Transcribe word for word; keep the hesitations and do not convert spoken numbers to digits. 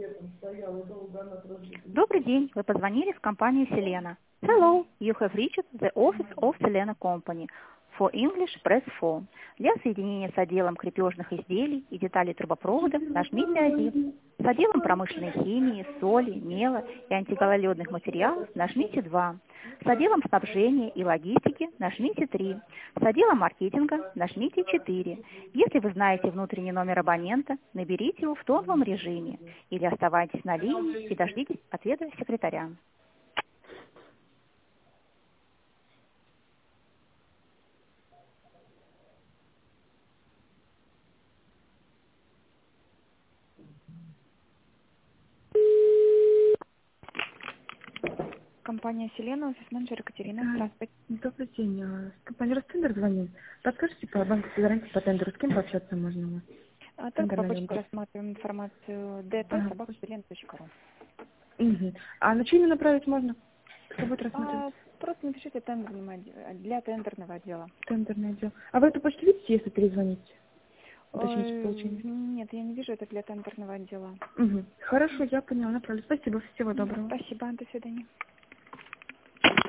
Добрый день, вы позвонили в компанию Селена. Hello, you have reached the office of Selena Company. For English, press four. Для соединения с отделом крепежных изделий и деталей трубопровода нажмите один. С отделом промышленной химии, соли, мела и антигололедных материалов нажмите два. С отделом снабжения и логистики нажмите три. С отделом маркетинга нажмите четыре. Если вы знаете внутренний номер абонента, наберите его в тоновом режиме или оставайтесь на линии и дождитесь ответа секретаря. Компания Селена, офис-менеджер Екатерина. А, Здравствуйте. Добрый день. а, С компании Ростендер звоню. Подскажите по банковской гарантии по тендеру, с кем пообщаться можно у вас? А, Только по Тендерный почте агент. рассматриваем информацию д т Ага. собака селена точка ру. Мгм. А на что именно направить можно? Кто будет рассматривать? А, просто напишите тендерным отде- для тендерного отдела. Тендерный отдел. А вы эту почту видите, если перезвоните? Уточните Ой, получение. нет, я не вижу это для тендерного отдела. Угу. Хорошо, я поняла, направлю. Спасибо, всего Мгм. доброго. Спасибо, до свидания.